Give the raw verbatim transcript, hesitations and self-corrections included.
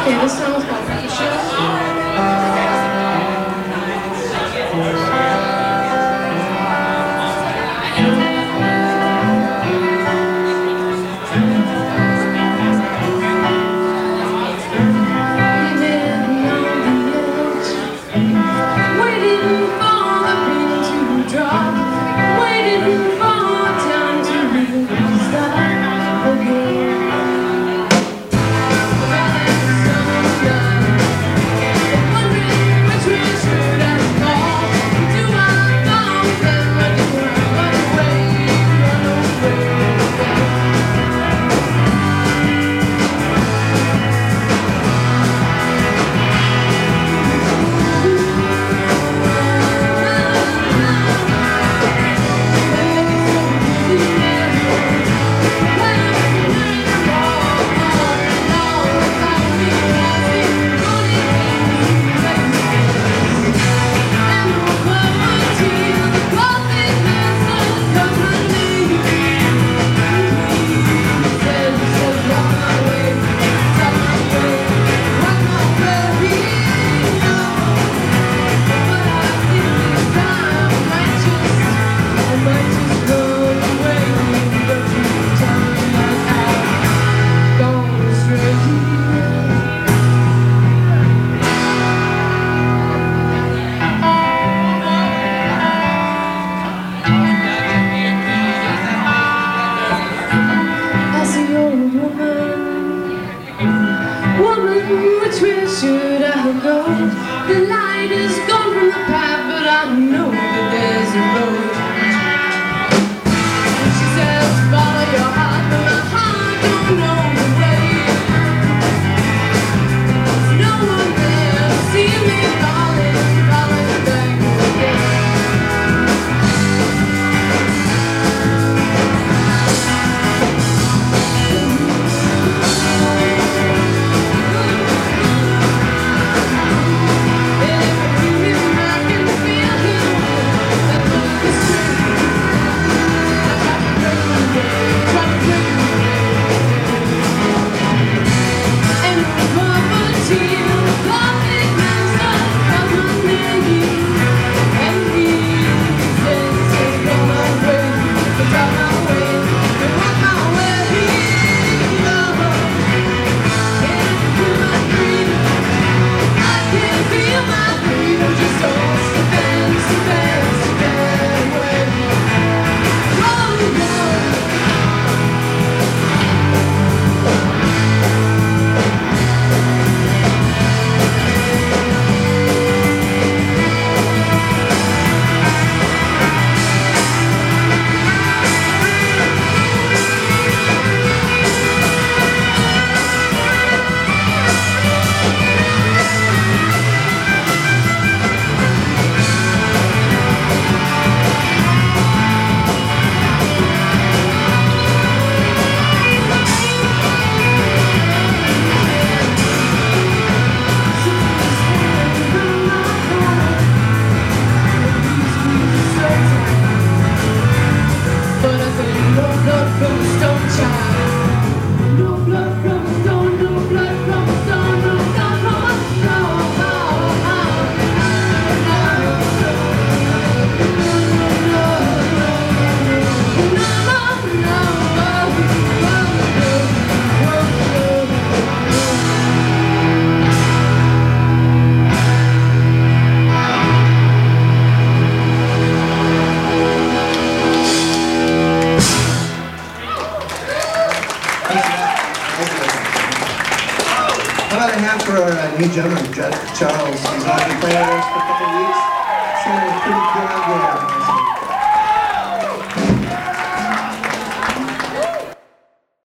Okay, this song is called Fuchsia. Which way should I go? The light is gone from the path, but I know that there's a road. She says, follow your heart, but my heart don't know the way. There's no one there to see me falling, falling back again. How about a hand for our uh, new drummer, Charles? He's already playing with us for a couple of